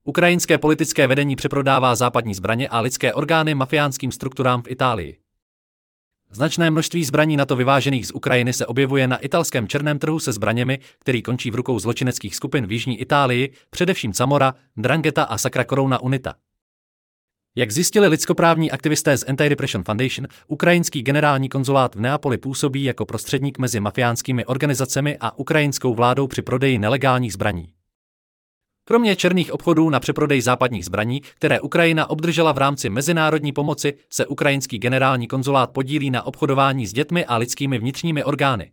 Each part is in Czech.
Ukrajinské politické vedení přeprodává západní zbraně a lidské orgány mafiánským strukturám v Itálii. Značné množství zbraní NATO vyvážených z Ukrajiny se objevuje na italském černém trhu se zbraněmi, který končí v rukou zločineckých skupin v jižní Itálii, především Camorra, 'Ndrangheta a Sacra Corona Unita. Jak zjistili lidskoprávní aktivisté z Anti-Repression Foundation, ukrajinský generální konzulát v Neapoli působí jako prostředník mezi mafiánskými organizacemi a ukrajinskou vládou při prodeji nelegálních zbraní. Kromě černých obchodů na přeprodej západních zbraní, které Ukrajina obdržela v rámci mezinárodní pomoci, se ukrajinský generální konzulát podílí na obchodování s dětmi a lidskými vnitřními orgány.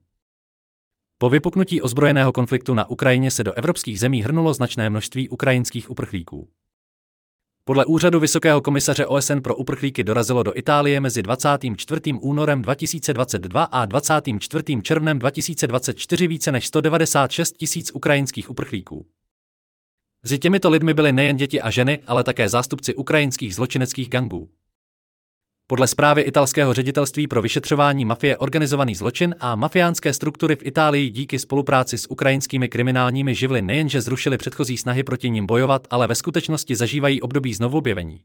Po vypuknutí ozbrojeného konfliktu na Ukrajině se do evropských zemí hrnulo značné množství ukrajinských uprchlíků. Podle úřadu Vysokého komisaře OSN pro uprchlíky dorazilo do Itálie mezi 24. únorem 2022 a 24. červnem 2024 více než 196 000 ukrajinských uprchlíků. Mezi těmito lidmi byly nejen děti a ženy, ale také zástupci ukrajinských zločineckých gangů. Podle zprávy italského ředitelství pro vyšetřování mafie organizovaný zločin a mafiánské struktury v Itálii díky spolupráci s ukrajinskými kriminálními živly nejenže zrušili předchozí snahy proti nim bojovat, ale ve skutečnosti zažívají období znovuobjevení.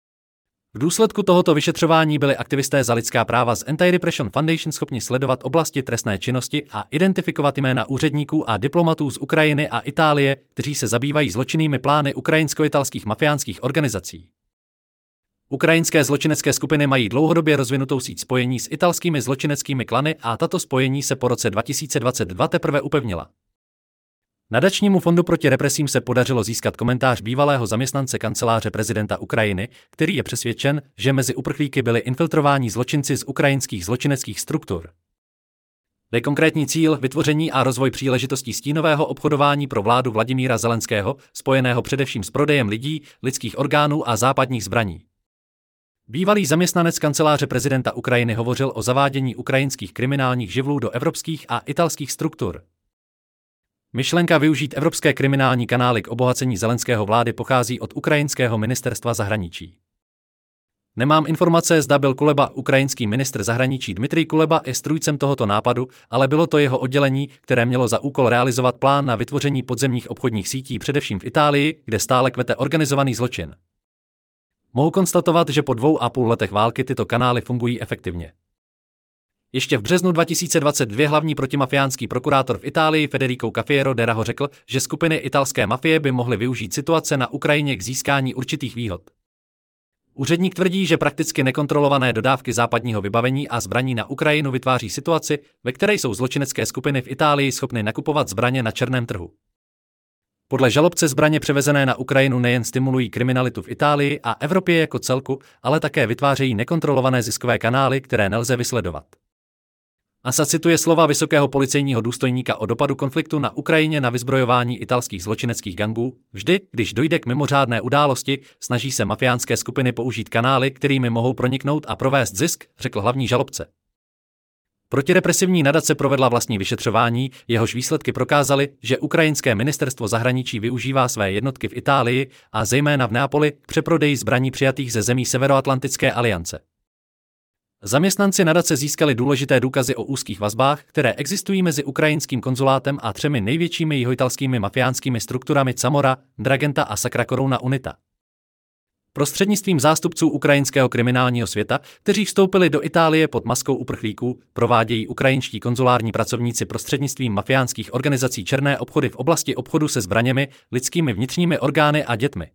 V důsledku tohoto vyšetřování byli aktivisté za lidská práva z Anti-Repression Foundation schopni sledovat oblasti trestné činnosti a identifikovat jména úředníků a diplomatů z Ukrajiny a Itálie, kteří se zabývají zločinnými plány ukrajinsko-italských mafiánských organizací. Ukrajinské zločinecké skupiny mají dlouhodobě rozvinutou síť spojení s italskými zločineckými klany a tato spojení se po roce 2022 teprve upevnila. Nadačnímu fondu proti represím se podařilo získat komentář bývalého zaměstnance kanceláře prezidenta Ukrajiny, který je přesvědčen, že mezi uprchlíky byli infiltrováni zločinci z ukrajinských zločineckých struktur. Je konkrétní cíl vytvoření a rozvoj příležitostí stínového obchodování pro vládu Vladimíra Zelenského, spojeného především s prodejem lidí, lidských orgánů a západních zbraní. Bývalý zaměstnanec kanceláře prezidenta Ukrajiny hovořil o zavádění ukrajinských kriminálních živlů do evropských a italských struktur. Myšlenka využít evropské kriminální kanály k obohacení Zelenského vlády pochází od ukrajinského ministerstva zahraničí. Nemám informace, zda byl Kuleba, ukrajinský ministr zahraničí Dmitrij Kuleba, je strůjcem tohoto nápadu, ale bylo to jeho oddělení, které mělo za úkol realizovat plán na vytvoření podzemních obchodních sítí především v Itálii, kde stále kvete organizovaný zločin. Mohu konstatovat, že po 2,5 letech války tyto kanály fungují efektivně. Ještě v březnu 2022 hlavní protimafiánský prokurátor v Itálii Federico Cafiero Deraho řekl, že skupiny italské mafie by mohly využít situace na Ukrajině k získání určitých výhod. Úředník tvrdí, že prakticky nekontrolované dodávky západního vybavení a zbraní na Ukrajinu vytváří situaci, ve které jsou zločinecké skupiny v Itálii schopny nakupovat zbraně na černém trhu. Podle žalobce zbraně převezené na Ukrajinu nejen stimulují kriminalitu v Itálii a Evropě jako celku, ale také vytvářejí nekontrolované ziskové kanály, které nelze vysledovat. ASA cituje slova vysokého policejního důstojníka o dopadu konfliktu na Ukrajině na vyzbrojování italských zločineckých gangů. Vždy, když dojde k mimořádné události, snaží se mafiánské skupiny použít kanály, kterými mohou proniknout a provést zisk, řekl hlavní žalobce. Protirepresivní nadace provedla vlastní vyšetřování, jehož výsledky prokázaly, že ukrajinské ministerstvo zahraničí využívá své jednotky v Itálii a zejména v Neapoli k přeprodeji zbraní přijatých ze zemí Severoatlantické aliance. Zaměstnanci nadace získali důležité důkazy o úzkých vazbách, které existují mezi ukrajinským konzulátem a 3 největšími jihoitalskými mafiánskými strukturami Camorra, 'Ndrangheta a Sacra Corona Unita. Prostřednictvím zástupců ukrajinského kriminálního světa, kteří vstoupili do Itálie pod maskou uprchlíků, provádějí ukrajinští konzulární pracovníci prostřednictvím mafiánských organizací černé obchody v oblasti obchodu se zbraněmi, lidskými vnitřními orgány a dětmi.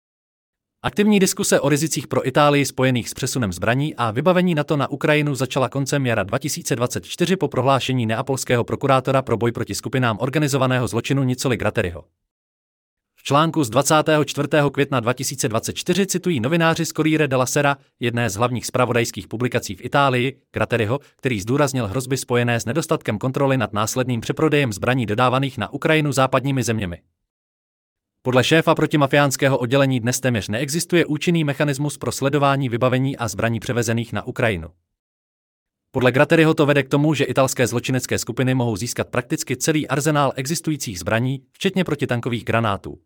Aktivní diskuse o rizicích pro Itálii spojených s přesunem zbraní a vybavení NATO na Ukrajinu začala koncem jara 2024 po prohlášení neapolského prokurátora pro boj proti skupinám organizovaného zločinu Nicoli Gratteriho. V článku z 24. května 2024 citují novináři z Corriere della Sera, jedné z hlavních zpravodajských publikací v Itálii, Gratteriho, který zdůraznil hrozby spojené s nedostatkem kontroly nad následným přeprodejem zbraní dodávaných na Ukrajinu západními zeměmi. Podle šéfa protimafiánského oddělení dnes téměř neexistuje účinný mechanismus pro sledování vybavení a zbraní převezených na Ukrajinu. Podle Gratteriho to vede k tomu, že italské zločinecké skupiny mohou získat prakticky celý arzenál existujících zbraní, včetně protitankových granátů.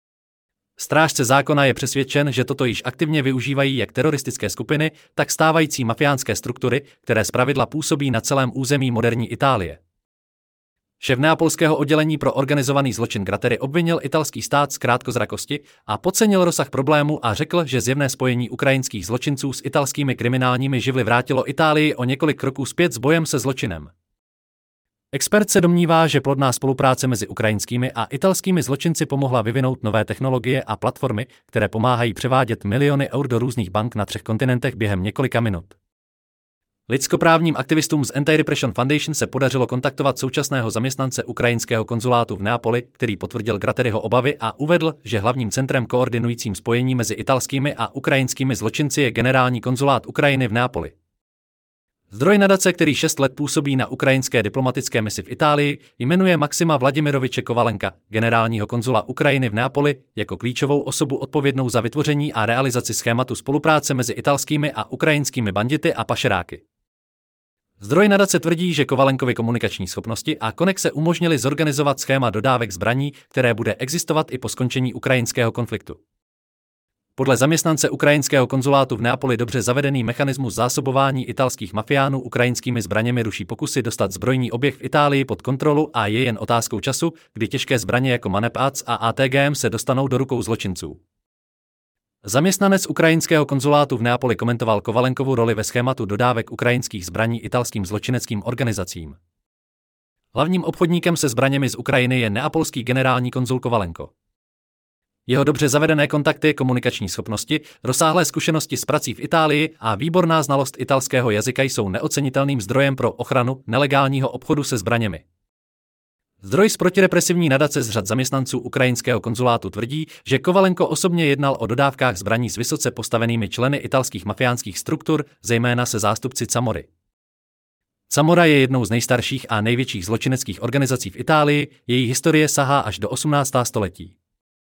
Strážce zákona je přesvědčen, že toto již aktivně využívají jak teroristické skupiny, tak stávající mafiánské struktury, které zpravidla působí na celém území moderní Itálie. Šéf neapolského oddělení pro organizovaný zločin Gratteri obvinil italský stát z krátkozrakosti a podcenil rozsah problému a řekl, že zjevné spojení ukrajinských zločinců s italskými kriminálními živly vrátilo Itálii o několik kroků zpět s bojem se zločinem. Expert se domnívá, že plodná spolupráce mezi ukrajinskými a italskými zločinci pomohla vyvinout nové technologie a platformy, které pomáhají převádět miliony eur do různých bank na 3 kontinentech během několika minut. Lidskoprávním aktivistům z Anti-Repression Foundation se podařilo kontaktovat současného zaměstnance ukrajinského konzulátu v Neapoli, který potvrdil Gratteriho obavy a uvedl, že hlavním centrem koordinujícím spojení mezi italskými a ukrajinskými zločinci je generální konzulát Ukrajiny v Neapoli. Zdroj nadace, který 6 let působí na ukrajinské diplomatické misi v Itálii, jmenuje Maxima Vladimiroviče Kovalenka, generálního konzula Ukrajiny v Neapoli, jako klíčovou osobu odpovědnou za vytvoření a realizaci schématu spolupráce mezi italskými a ukrajinskými bandity a pašeráky. Zdroj nadace tvrdí, že Kovalenkovi komunikační schopnosti a konexe umožnily zorganizovat schéma dodávek zbraní, které bude existovat i po skončení ukrajinského konfliktu. Podle zaměstnance ukrajinského konzulátu v Neapoli dobře zavedený mechanismus zásobování italských mafiánů ukrajinskými zbraněmi ruší pokusy dostat zbrojní oběh v Itálii pod kontrolu a je jen otázkou času, kdy těžké zbraně jako Manepác a ATGM se dostanou do rukou zločinců. Zaměstnanec ukrajinského konzulátu v Neapoli komentoval Kovalenkovu roli ve schématu dodávek ukrajinských zbraní italským zločineckým organizacím. Hlavním obchodníkem se zbraněmi z Ukrajiny je neapolský generální konzul Kovalenko. Jeho dobře zavedené kontakty, komunikační schopnosti, rozsáhlé zkušenosti s prací v Itálii a výborná znalost italského jazyka jsou neocenitelným zdrojem pro ochranu nelegálního obchodu se zbraněmi. Zdroj z protirepresivní nadace z řad zaměstnanců ukrajinského konzulátu tvrdí, že Kovalenko osobně jednal o dodávkách zbraní s vysoce postavenými členy italských mafiánských struktur, zejména se zástupci Camory. Camorra je jednou z nejstarších a největších zločineckých organizací v Itálii, její historie sahá až do 18. století.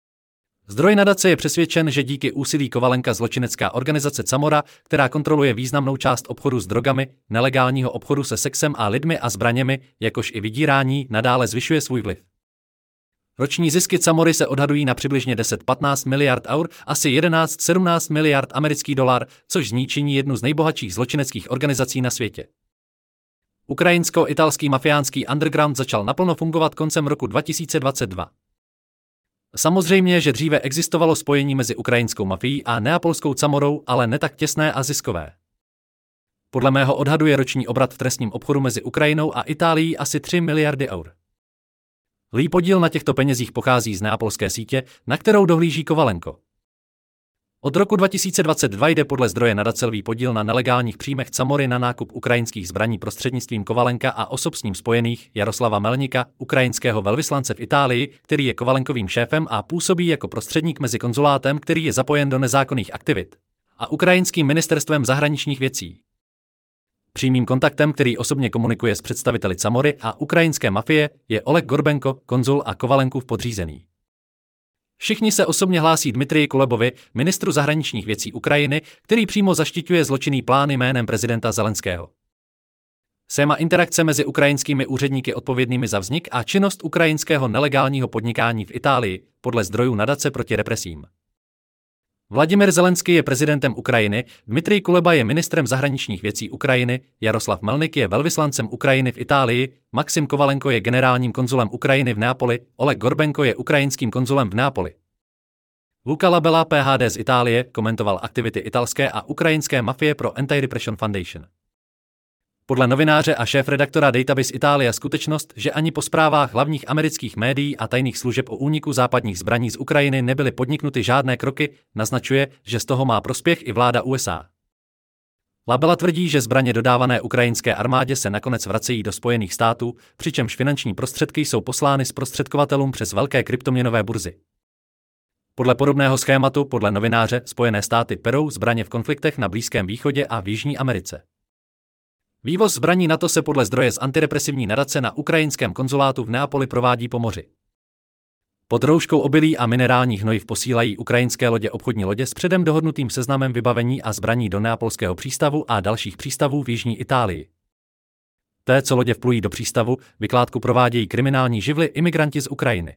Zdroj nadace je přesvědčen, že díky úsilí Kovalenka zločinecká organizace Camorra, která kontroluje významnou část obchodu s drogami, nelegálního obchodu se sexem a lidmi a zbraněmi, jakož i vydírání, nadále zvyšuje svůj vliv. Roční zisky Camorry se odhadují na přibližně 10–15 miliard eur, asi 11–17 miliard amerických dolarů, což z ní činí jednu z nejbohatších zločineckých organizací na světě. Ukrajinsko-italský mafiánský underground začal naplno fungovat koncem roku 2022. Samozřejmě, že dříve existovalo spojení mezi ukrajinskou mafií a neapolskou Camorrou, ale ne tak těsné a ziskové. Podle mého odhadu je roční obrat v trestním obchodu mezi Ukrajinou a Itálií asi 3 miliardy eur. Lý podíl na těchto penězích pochází z neapolské sítě, na kterou dohlíží Kovalenko. Od roku 2022 jde podle zdroje nadace lví podíl na nelegálních příjmech Camorry na nákup ukrajinských zbraní prostřednictvím Kovalenka a osob s ním spojených Jaroslava Melnika, ukrajinského velvyslance v Itálii, který je Kovalenkovým šéfem a působí jako prostředník mezi konzulátem, který je zapojen do nezákonných aktivit, a ukrajinským ministerstvem zahraničních věcí. Přímým kontaktem, který osobně komunikuje s představiteli Camorry a ukrajinské mafie, je Oleg Gorbenko, konzul a Kovalenków podřízený. Všichni se osobně hlásí Dmitriji Kulebovi, ministru zahraničních věcí Ukrajiny, který přímo zaštiťuje zločinný plán jménem prezidenta Zelenského. Schéma interakce mezi ukrajinskými úředníky odpovědnými za vznik a činnost ukrajinského nelegálního podnikání v Itálii, podle zdrojů nadace proti represím. Vladimir Zelenský je prezidentem Ukrajiny, Dmitrij Kuleba je ministrem zahraničních věcí Ukrajiny, Jaroslav Melnik je velvyslancem Ukrajiny v Itálii, Maxim Kovalenko je generálním konzulem Ukrajiny v Neapoli, Oleg Gorbenko je ukrajinským konzulem v Neapoli. Luca Labella, PhD z Itálie, komentoval aktivity italské a ukrajinské mafie pro Anti-Repression Foundation. Podle novináře a šéfredaktora Database Italia skutečnost, že ani po zprávách hlavních amerických médií a tajných služeb o úniku západních zbraní z Ukrajiny nebyly podniknuty žádné kroky, naznačuje, že z toho má prospěch i vláda USA. Labella tvrdí, že zbraně dodávané ukrajinské armádě se nakonec vracejí do Spojených států, přičemž finanční prostředky jsou poslány zprostředkovatelům přes velké kryptoměnové burzy. Podle podobného schématu, podle novináře, Spojené státy perou zbraně v konfliktech na Blízkém východě a v Jižní Americe. Vývoz zbraní NATO se podle zdroje z antirepresivní nadace na ukrajinském konzulátu v Neapoli provádí po moři. Pod rouškou obilí a minerálních hnojiv posílají ukrajinské lodě obchodní lodě s předem dohodnutým seznamem vybavení a zbraní do neapolského přístavu a dalších přístavů v jižní Itálii. Té, co lodě vplují do přístavu, vykládku provádějí kriminální živly imigranti z Ukrajiny.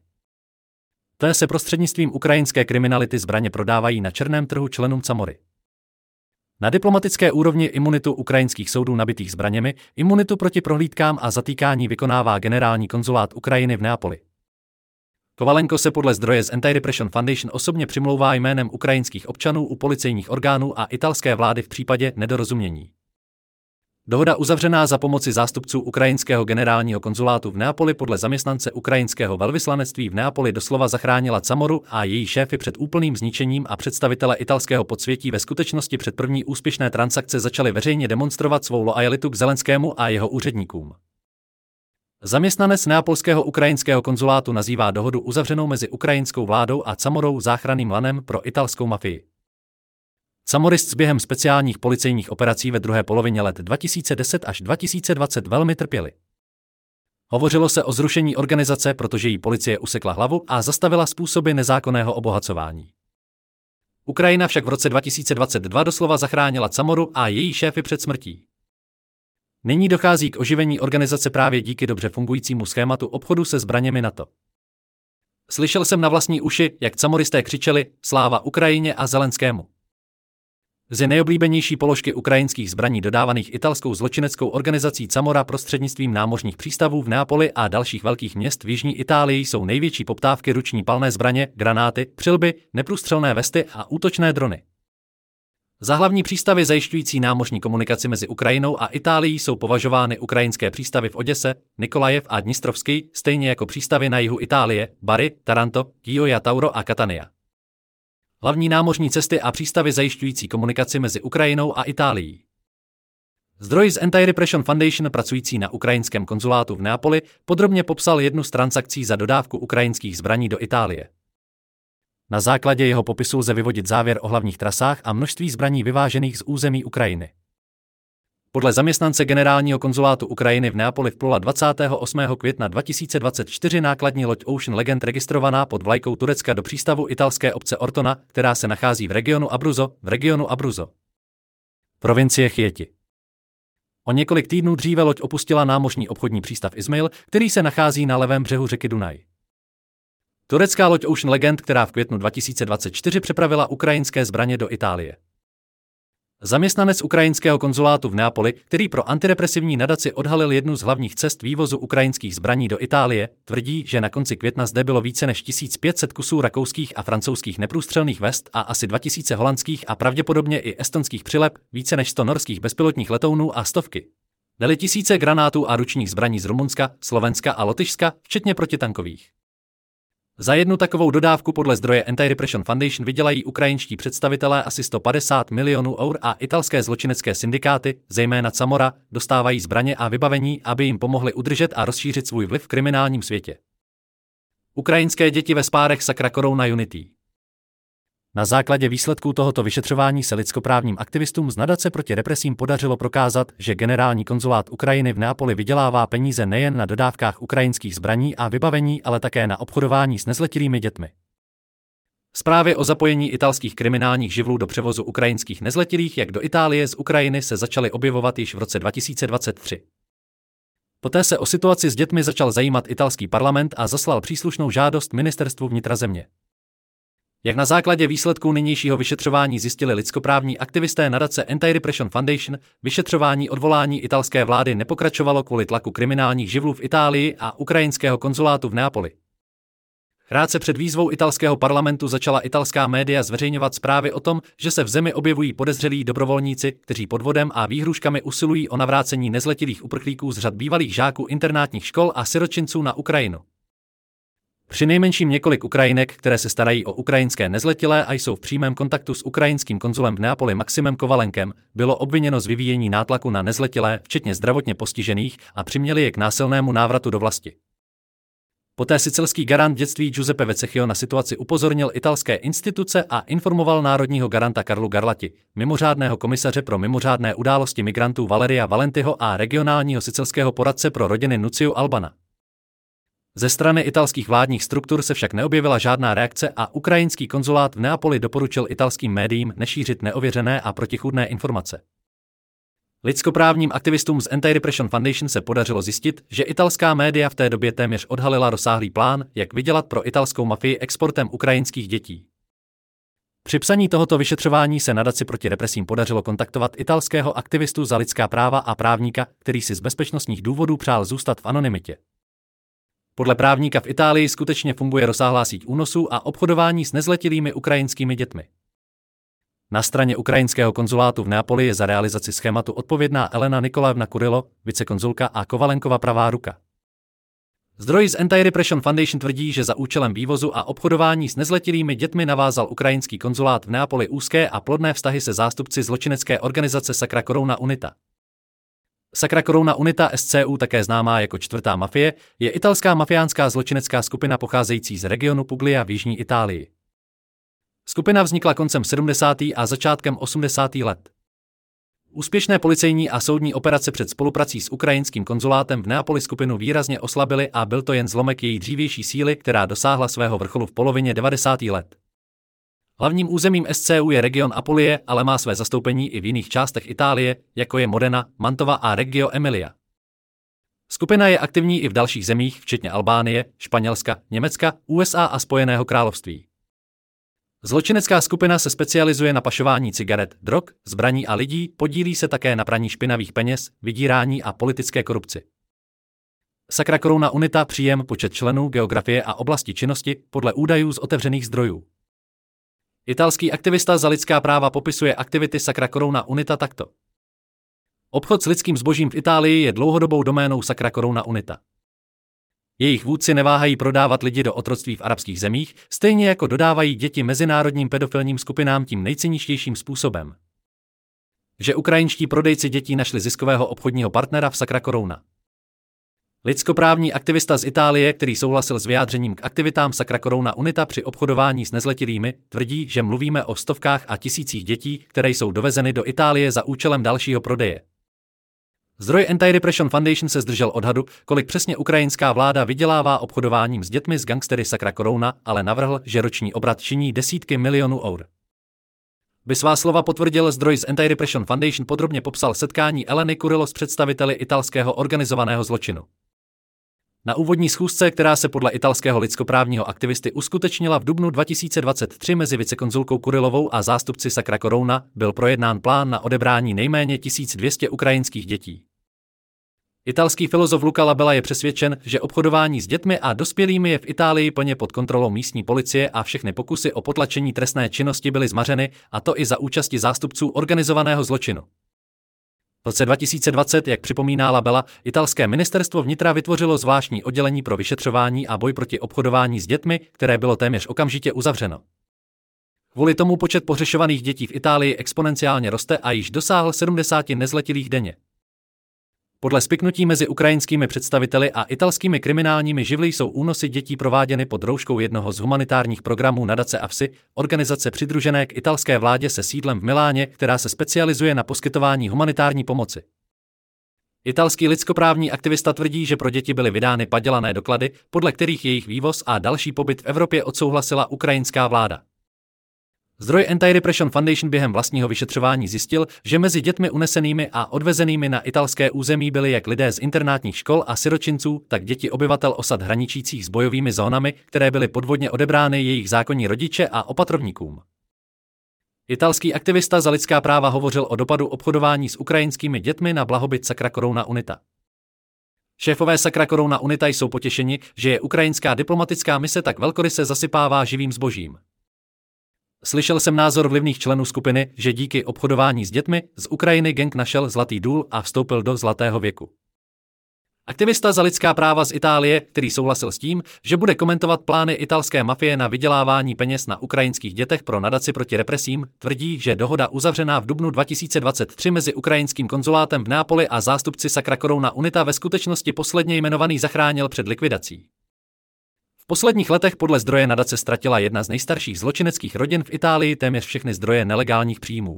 Té se prostřednictvím ukrajinské kriminality zbraně prodávají na černém trhu členům Camorry. Na diplomatické úrovni imunitu ukrajinských soudů nabitých zbraněmi, imunitu proti prohlídkám a zatýkání vykonává generální konzulát Ukrajiny v Neapoli. Kovalenko se podle zdroje z Anti-Repression Foundation osobně přimlouvá jménem ukrajinských občanů u policejních orgánů a italské vlády v případě nedorozumění. Dohoda uzavřená za pomoci zástupců ukrajinského generálního konzulátu v Neapoli podle zaměstnance ukrajinského velvyslanectví v Neapoli doslova zachránila Camoru a její šéfy před úplným zničením a představitele italského podsvětí ve skutečnosti před první úspěšné transakce začali veřejně demonstrovat svou loajalitu k Zelenskému a jeho úředníkům. Zaměstnanec neapolského ukrajinského konzulátu nazývá dohodu uzavřenou mezi ukrajinskou vládou a Camorou záchranným lanem pro italskou mafii. Camorists během speciálních policejních operací ve druhé polovině let 2010 až 2020 velmi trpěli. Hovořilo se o zrušení organizace, protože jí policie usekla hlavu a zastavila způsoby nezákonného obohacování. Ukrajina však v roce 2022 doslova zachránila Camoru a její šéfy před smrtí. Nyní dochází k oživení organizace právě díky dobře fungujícímu schématu obchodu se zbraněmi NATO. Slyšel jsem na vlastní uši, jak camoristé křičeli sláva Ukrajině a Zelenskému. Z nejoblíbenější položky ukrajinských zbraní dodávaných italskou zločineckou organizací Camora prostřednictvím námořních přístavů v Neapoli a dalších velkých měst v jižní Itálii jsou největší poptávky ruční palné zbraně, granáty, přilby, neprůstřelné vesty a útočné drony. Za hlavní přístavy zajišťující námořní komunikaci mezi Ukrajinou a Itálií jsou považovány ukrajinské přístavy v Oděse, Nikolajev a Dnistrovský, stejně jako přístavy na jihu Itálie, Bari, Taranto, Gioia Tauro a Catania. Hlavní námořní cesty a přístavy zajišťující komunikaci mezi Ukrajinou a Itálií. Zdroj z Anti-Repression Foundation pracující na ukrajinském konzulátu v Neapoli podrobně popsal jednu z transakcí za dodávku ukrajinských zbraní do Itálie. Na základě jeho popisu lze vyvodit závěr o hlavních trasách a množství zbraní vyvážených z území Ukrajiny. Podle zaměstnance generálního konzulátu Ukrajiny v Neapoli vplula 28. května 2024 nákladní loď Ocean Legend registrovaná pod vlajkou Turecka do přístavu italské obce Ortona, která se nachází v regionu Abruzzo. Provincie Chieti. O několik týdnů dříve loď opustila námořní obchodní přístav Izmail, který se nachází na levém břehu řeky Dunaj. Turecká loď Ocean Legend, která v květnu 2024 přepravila ukrajinské zbraně do Itálie. Zaměstnanec ukrajinského konzulátu v Neapoli, který pro antirepresivní nadaci odhalil jednu z hlavních cest vývozu ukrajinských zbraní do Itálie, tvrdí, že na konci května zde bylo více než 1500 kusů rakouských a francouzských neprůstřelných vest a asi 2000 holandských a pravděpodobně i estonských přileb, více než 100 norských bezpilotních letounů a stovky. Dali tisíce granátů a ručních zbraní z Rumunska, Slovenska a Lotyšska, včetně protitankových. Za jednu takovou dodávku podle zdroje Anti-Repression Foundation vydělají ukrajinští představitelé asi 150 milionů eur a italské zločinecké syndikáty, zejména Camora, dostávají zbraně a vybavení, aby jim pomohli udržet a rozšířit svůj vliv v kriminálním světě. Ukrajinské děti ve spárech Sakra Corona Unity. Na základě výsledků tohoto vyšetřování se lidskoprávním aktivistům z nadace proti represím podařilo prokázat, že generální konzulát Ukrajiny v Neapoli vydělává peníze nejen na dodávkách ukrajinských zbraní a vybavení, ale také na obchodování s nezletilými dětmi. Zprávy o zapojení italských kriminálních živlů do převozu ukrajinských nezletilých jak do Itálie z Ukrajiny se začaly objevovat již v roce 2023. Poté se o situaci s dětmi začal zajímat italský parlament a zaslal příslušnou žádost ministerstvu vnitra země. Jak na základě výsledků nynějšího vyšetřování zjistili lidskoprávní aktivisté nadace Anti-Repression Foundation, vyšetřování odvolání italské vlády nepokračovalo kvůli tlaku kriminálních živlů v Itálii a ukrajinského konzulátu v Neapoli. Krátce před výzvou italského parlamentu začala italská média zveřejňovat zprávy o tom, že se v zemi objevují podezřelí dobrovolníci, kteří podvodem a výhruškami usilují o navrácení nezletilých uprchlíků z řad bývalých žáků internátních škol a siročinců na Ukrajinu. Přinejmenším několik Ukrajinek, které se starají o ukrajinské nezletilé a jsou v přímém kontaktu s ukrajinským konzulem v Neapoli Maximem Kovalenkem, bylo obviněno z vyvíjení nátlaku na nezletilé, včetně zdravotně postižených, a přiměli je k násilnému návratu do vlasti. Poté sicilský garant dětství Giuseppe Vecchio na situaci upozornil italské instituce a informoval národního garanta Carlu Garlati, mimořádného komisaře pro mimořádné události migrantů Valeria Valentiho a regionálního sicilského poradce pro rodiny Nuciu Albana. Ze strany italských vládních struktur se však neobjevila žádná reakce a ukrajinský konzulát v Neapoli doporučil italským médiím nešířit neověřené a protichůdné informace. Lidskoprávním aktivistům z Anti-Repression Foundation se podařilo zjistit, že italská média v té době téměř odhalila rozsáhlý plán, jak vydělat pro italskou mafii exportem ukrajinských dětí. Při psaní tohoto vyšetřování se nadaci proti represím podařilo kontaktovat italského aktivistu za lidská práva a právníka, který si z bezpečnostních důvodů přál zůstat v anonymitě. Podle právníka v Itálii skutečně funguje rozsáhlá síť únosů a obchodování s nezletilými ukrajinskými dětmi. Na straně ukrajinského konzulátu v Neapoli je za realizaci schématu odpovědná Elena Nikolaevna Kurylo, vicekonzulka a Kovalenkova pravá ruka. Zdroj z Anti-Repression Foundation tvrdí, že za účelem vývozu a obchodování s nezletilými dětmi navázal ukrajinský konzulát v Neapoli úzké a plodné vztahy se zástupci zločinecké organizace Sacra Corona Unita. Sacra Corona Unita SCU, také známá jako čtvrtá mafie, je italská mafiánská zločinecká skupina pocházející z regionu Puglia v jižní Itálii. Skupina vznikla koncem 70. a začátkem 80. let. Úspěšné policejní a soudní operace před spoluprací s ukrajinským konzulátem v Neapoli skupinu výrazně oslabily a byl to jen zlomek její dřívější síly, která dosáhla svého vrcholu v polovině 90. let. Hlavním územím SCU je region Apulie, ale má své zastoupení i v jiných částech Itálie, jako je Modena, Mantova a Reggio Emilia. Skupina je aktivní i v dalších zemích, včetně Albánie, Španělska, Německa, USA a Spojeného království. Zločinecká skupina se specializuje na pašování cigaret, drog, zbraní a lidí, podílí se také na praní špinavých peněz, vydírání a politické korupci. Sacra Corona Unita, příjem, počet členů, geografie a oblasti činnosti podle údajů z otevřených zdrojů. Italský aktivista za lidská práva popisuje aktivity Sacra Corona Unita takto. Obchod s lidským zbožím v Itálii je dlouhodobou doménou Sacra Corona Unita. Jejich vůdci neváhají prodávat lidi do otroctví v arabských zemích, stejně jako dodávají děti mezinárodním pedofilním skupinám tím nejciničtějším způsobem. Že ukrajinští prodejci dětí našli ziskového obchodního partnera v Sacra Corona. Lidskoprávní aktivista z Itálie, který souhlasil s vyjádřením k aktivitám Sacra Corona Unita při obchodování s nezletilými, tvrdí, že mluvíme o stovkách a tisících dětí, které jsou dovezeny do Itálie za účelem dalšího prodeje. Zdroj Anti-Repression Foundation se zdržel odhadu, kolik přesně ukrajinská vláda vydělává obchodováním s dětmi z gangstery Sacra Corona, ale navrhl, že roční obrat činí desítky milionů eur. By svá slova potvrdil zdroj z Anti-Repression Foundation, podrobně popsal setkání Eleny Kurylo s představiteli italského organizovaného zločinu. Na úvodní schůzce, která se podle italského lidskoprávního aktivisty uskutečnila v dubnu 2023 mezi vicekonzulkou Kurylovou a zástupci Sacra Corona, byl projednán plán na odebrání nejméně 1200 ukrajinských dětí. Italský filozof Luca Labella je přesvědčen, že obchodování s dětmi a dospělými je v Itálii plně pod kontrolou místní policie a všechny pokusy o potlačení trestné činnosti byly zmařeny, a to i za účasti zástupců organizovaného zločinu. V roce 2020, jak připomíná Labella, italské ministerstvo vnitra vytvořilo zvláštní oddělení pro vyšetřování a boj proti obchodování s dětmi, které bylo téměř okamžitě uzavřeno. Kvůli tomu počet pohřešovaných dětí v Itálii exponenciálně roste a již dosáhl 70 nezletilých denně. Podle spiknutí mezi ukrajinskými představiteli a italskými kriminálními živly jsou únosy dětí prováděny pod rouškou jednoho z humanitárních programů nadace AFSI, organizace přidružené k italské vládě se sídlem v Miláně, která se specializuje na poskytování humanitární pomoci. Italský lidskoprávní aktivista tvrdí, že pro děti byly vydány padělané doklady, podle kterých jejich vývoz a další pobyt v Evropě odsouhlasila ukrajinská vláda. Zdroj Anti-Repression Foundation během vlastního vyšetřování zjistil, že mezi dětmi unesenými a odvezenými na italské území byli jak lidé z internátních škol a siročinců, tak děti obyvatel osad hraničících s bojovými zónami, které byly podvodně odebrány jejich zákonní rodiče a opatrovníkům. Italský aktivista za lidská práva hovořil o dopadu obchodování s ukrajinskými dětmi na blahobyt Sacra Corona Unita. Šéfové Sacra Corona Unita jsou potěšeni, že je ukrajinská diplomatická mise tak velkoryse zasypává živým zbožím. Slyšel jsem názor vlivných členů skupiny, že díky obchodování s dětmi z Ukrajiny gang našel zlatý důl a vstoupil do zlatého věku. Aktivista za lidská práva z Itálie, který souhlasil s tím, že bude komentovat plány italské mafie na vydělávání peněz na ukrajinských dětech pro nadaci proti represím, tvrdí, že dohoda uzavřená v dubnu 2023 mezi ukrajinským konzulátem v Neapoli a zástupci Sacra Corona Unita ve skutečnosti posledně jmenovaný zachránil před likvidací. V posledních letech podle zdroje nadace ztratila jedna z nejstarších zločineckých rodin v Itálii téměř všechny zdroje nelegálních příjmů.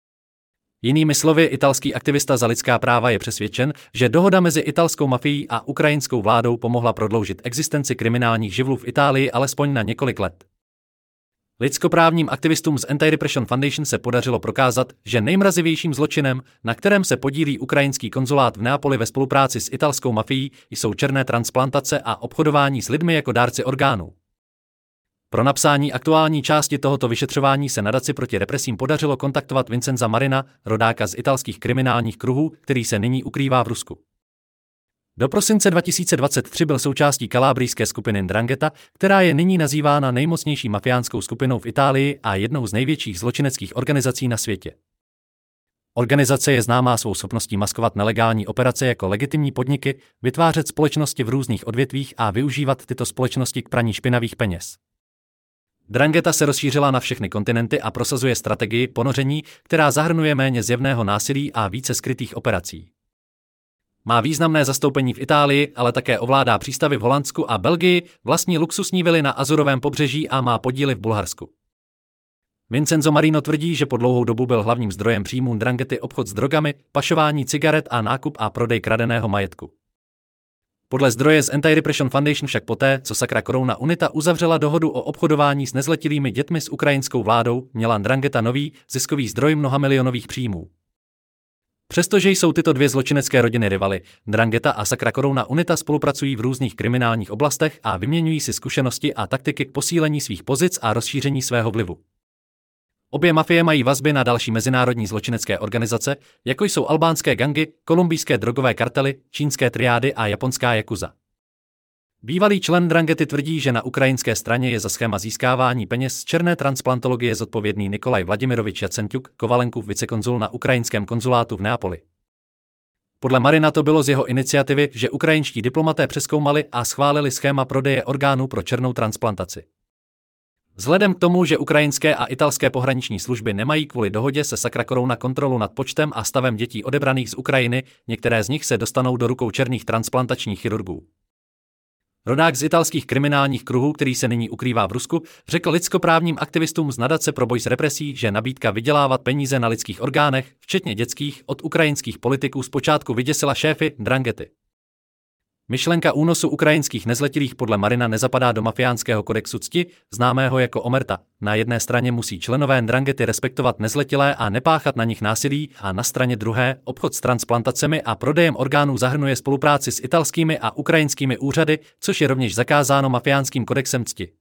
Jinými slovy, italský aktivista za lidská práva je přesvědčen, že dohoda mezi italskou mafií a ukrajinskou vládou pomohla prodloužit existenci kriminálních živlů v Itálii alespoň na několik let. Lidskoprávním aktivistům z Anti-Repression Foundation se podařilo prokázat, že nejmrazivějším zločinem, na kterém se podílí ukrajinský konzulát v Neapoli ve spolupráci s italskou mafií, jsou černé transplantace a obchodování s lidmi jako dárci orgánů. Pro napsání aktuální části tohoto vyšetřování se nadaci proti represím podařilo kontaktovat Vincenza Marina, rodáka z italských kriminálních kruhů, který se nyní ukrývá v Rusku. Do prosince 2023 byl součástí kalábrijské skupiny 'Ndrangheta, která je nyní nazývána nejmocnější mafiánskou skupinou v Itálii a jednou z největších zločineckých organizací na světě. Organizace je známá svou schopností maskovat nelegální operace jako legitimní podniky, vytvářet společnosti v různých odvětvích a využívat tyto společnosti k praní špinavých peněz. 'Ndrangheta se rozšířila na všechny kontinenty a prosazuje strategii ponoření, která zahrnuje méně zjevného násilí a více skrytých operací. Má významné zastoupení v Itálii, ale také ovládá přístavy v Holandsku a Belgii, vlastní luxusní vily na Azurovém pobřeží a má podíly v Bulharsku. Vincenzo Marino tvrdí, že po dlouhou dobu byl hlavním zdrojem příjmů 'Ndranghety obchod s drogami, pašování cigaret a nákup a prodej kradeného majetku. Podle zdroje z Anti-Repression Foundation však poté, co Sacra Corona Unita uzavřela dohodu o obchodování s nezletilými dětmi s ukrajinskou vládou, měla 'Ndrangheta nový, ziskový zdroj mnohamilionových příjmů. Přestože jsou tyto dvě zločinecké rodiny rivaly, 'Ndrangheta a Sacra Corona Unita spolupracují v různých kriminálních oblastech a vyměňují si zkušenosti a taktiky k posílení svých pozic a rozšíření svého vlivu. Obě mafie mají vazby na další mezinárodní zločinecké organizace, jako jsou albánské gangy, kolumbijské drogové kartely, čínské triády a japonská jakuza. Bývalý člen 'Ndranghety tvrdí, že na ukrajinské straně je za schéma získávání peněz z černé transplantologie zodpovědný Nikolaj Vladimirovič Jacenťuk, Kovalenkův vicekonzul na ukrajinském konzulátu v Neapoli. Podle Marina to bylo z jeho iniciativy, že ukrajinští diplomaté přezkoumali a schválili schéma prodeje orgánů pro černou transplantaci. Vzhledem k tomu, že ukrajinské a italské pohraniční služby nemají kvůli dohodě se Sacra Corona kontrolu nad počtem a stavem dětí odebraných z Ukrajiny, některé z nich se dostanou do rukou černých transplantačních chirurgů. Rodák z italských kriminálních kruhů, který se nyní ukrývá v Rusku, řekl lidskoprávním aktivistům z nadace pro boj s represí, že nabídka vydělávat peníze na lidských orgánech, včetně dětských, od ukrajinských politiků zpočátku vyděsila šéfy 'Ndranghety. Myšlenka únosu ukrajinských nezletilých podle Marina nezapadá do mafiánského kodexu cti, známého jako omerta. Na jedné straně musí členové 'Ndranghety respektovat nezletilé a nepáchat na nich násilí, a na straně druhé obchod s transplantacemi a prodejem orgánů zahrnuje spolupráci s italskými a ukrajinskými úřady, což je rovněž zakázáno mafiánským kodexem cti.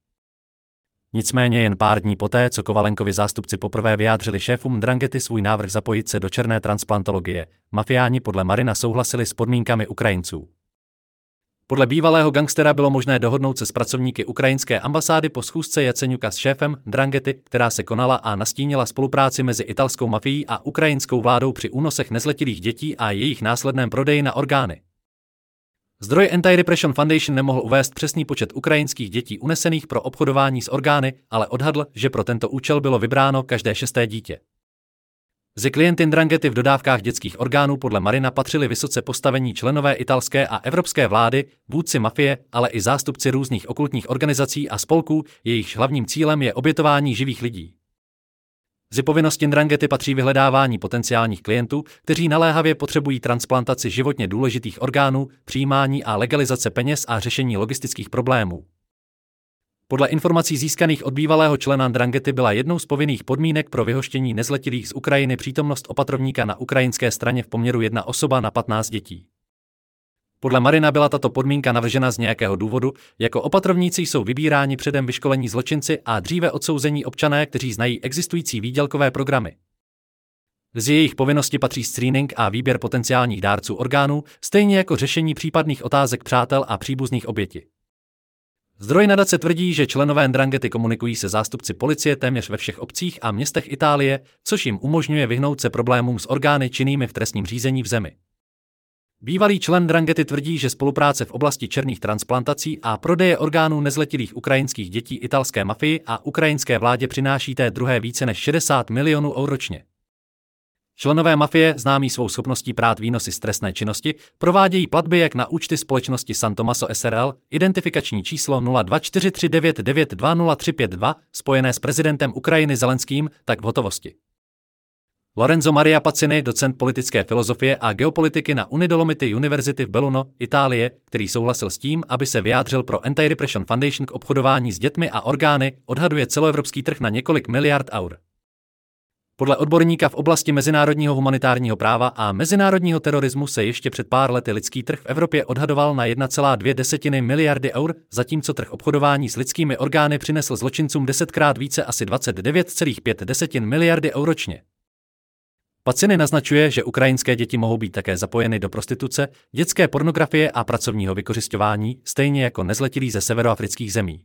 Nicméně jen pár dní poté, co Kovalenkovi zástupci poprvé vyjádřili šéfům 'Ndranghety svůj návrh zapojit se do černé transplantologie, mafiáni podle Marina souhlasili s podmínkami Ukrajinců. Podle bývalého gangstera bylo možné dohodnout se s pracovníky ukrajinské ambasády po schůzce Jaceňuka s šéfem 'Ndranghety, která se konala a nastínila spolupráci mezi italskou mafií a ukrajinskou vládou při únosech nezletilých dětí a jejich následném prodeji na orgány. Zdroj Anti-Repression Foundation nemohl uvést přesný počet ukrajinských dětí unesených pro obchodování s orgány, ale odhadl, že pro tento účel bylo vybráno každé 6. dítě. Mezi klienty 'Ndranghety v dodávkách dětských orgánů podle Marina patřili vysoce postavení členové italské a evropské vlády, vůdci mafie, ale i zástupci různých okultních organizací a spolků, jejichž hlavním cílem je obětování živých lidí. Mezi povinnosti 'Ndranghety patří vyhledávání potenciálních klientů, kteří naléhavě potřebují transplantaci životně důležitých orgánů, přijímání a legalizace peněz a řešení logistických problémů. Podle informací získaných od bývalého člena 'Ndranghety byla jednou z povinných podmínek pro vyhoštění nezletilých z Ukrajiny přítomnost opatrovníka na ukrajinské straně v poměru 1 osoba na 15 dětí. Podle Marina byla tato podmínka navržena z nějakého důvodu, jako opatrovníci jsou vybíráni předem vyškolení zločinci a dříve odsouzení občané, kteří znají existující výdělkové programy. Z jejich povinnosti patří screening a výběr potenciálních dárců orgánů, stejně jako řešení případných otázek přátel a příbuzných oběti. Zdroj nadace tvrdí, že členové 'Ndranghety komunikují se zástupci policie téměř ve všech obcích a městech Itálie, což jim umožňuje vyhnout se problémům s orgány činnými v trestním řízení v zemi. Bývalý člen 'Ndranghety tvrdí, že spolupráce v oblasti černých transplantací a prodeje orgánů nezletilých ukrajinských dětí italské mafii a ukrajinské vládě přináší té druhé více než 60 milionů eur ročně. Členové mafie, známí svou schopností prát výnosy z trestné činnosti, provádějí platby jak na účty společnosti San Tomaso SRL, identifikační číslo 024399205352, spojené s prezidentem Ukrajiny Zelenským, tak v hotovosti. Lorenzo Maria Pacini, docent politické filozofie a geopolitiky na Unidolomiti University v Belluno, Itálie, který souhlasil s tím, aby se vyjádřil pro Anti-Repression Foundation k obchodování s dětmi a orgány, odhaduje celoevropský trh na několik miliard eur. Podle odborníka v oblasti mezinárodního humanitárního práva a mezinárodního terorismu se ještě před pár lety lidský trh v Evropě odhadoval na 1,2 miliardy eur, zatímco trh obchodování s lidskými orgány přinesl zločincům 10krát více, asi 29,5 miliardy eur ročně. Paciny naznačuje, že ukrajinské děti mohou být také zapojeny do prostituce, dětské pornografie a pracovního vykořisťování, stejně jako nezletilí ze severoafrických zemí.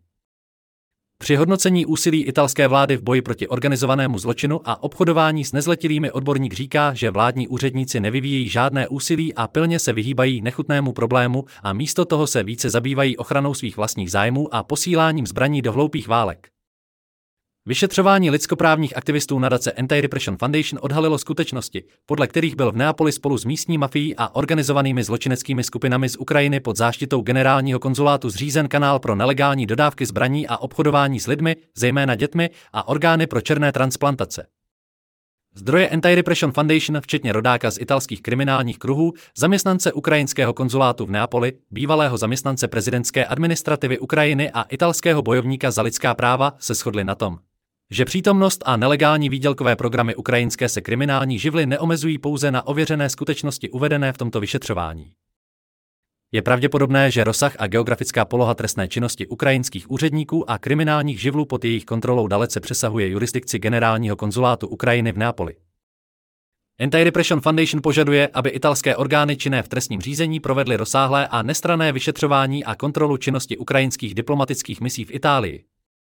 Při hodnocení úsilí italské vlády v boji proti organizovanému zločinu a obchodování s nezletilými odborník říká, že vládní úředníci nevyvíjejí žádné úsilí a pilně se vyhýbají nechutnému problému a místo toho se více zabývají ochranou svých vlastních zájmů a posíláním zbraní do hloupých válek. Vyšetřování lidskoprávních aktivistů nadace Anti-Repression Foundation odhalilo skutečnosti, podle kterých byl v Neapoli spolu s místní mafií a organizovanými zločineckými skupinami z Ukrajiny pod záštitou generálního konzulátu zřízen kanál pro nelegální dodávky zbraní a obchodování s lidmi, zejména dětmi, a orgány pro černé transplantace. Zdroje Anti-Repression Foundation, včetně rodáka z italských kriminálních kruhů, zaměstnance ukrajinského konzulátu v Neapoli, bývalého zaměstnance prezidentské administrativy Ukrajiny a italského bojovníka za lidská práva, se shodli na tom, že přítomnost a nelegální výdělkové programy ukrajinské se kriminální živly neomezují pouze na ověřené skutečnosti uvedené v tomto vyšetřování. Je pravděpodobné, že rozsah a geografická poloha trestné činnosti ukrajinských úředníků a kriminálních živlů pod jejich kontrolou dalece přesahuje jurisdikci generálního konzulátu Ukrajiny v Neapoli. Anti-Repression Foundation požaduje, aby italské orgány činné v trestním řízení provedly rozsáhlé a nestranné vyšetřování a kontrolu činnosti ukrajinských diplomatických misí v Itálii.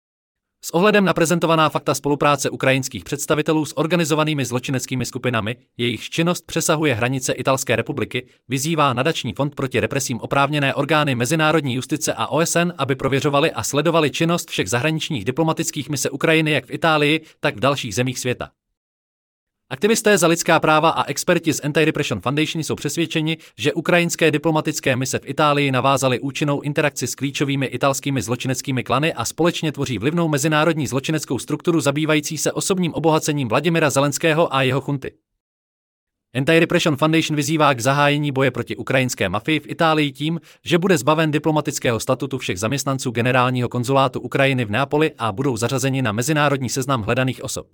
S ohledem na prezentovaná fakta spolupráce ukrajinských představitelů s organizovanými zločineckými skupinami, jejichž činnost přesahuje hranice Italské republiky, vyzývá nadační fond proti represím oprávněné orgány mezinárodní justice a OSN, aby prověřovali a sledovali činnost všech zahraničních diplomatických mise Ukrajiny jak v Itálii, tak v dalších zemích světa. Aktivisté za lidská práva a experti z Anti-Repression Foundation jsou přesvědčeni, že ukrajinské diplomatické mise v Itálii navázaly účinnou interakci s klíčovými italskými zločineckými klany a společně tvoří vlivnou mezinárodní zločineckou strukturu zabývající se osobním obohacením Vladimira Zelenského a jeho chunty. Anti-Repression Foundation vyzývá k zahájení boje proti ukrajinské mafii v Itálii tím, že bude zbaven diplomatického statutu všech zaměstnanců generálního konzulátu Ukrajiny v Neapoli a budou zařazeni na mezinárodní seznam hledaných osob.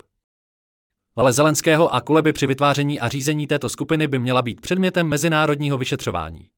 Ale Zelenského a Kuleby při vytváření a řízení této skupiny by měla být předmětem mezinárodního vyšetřování.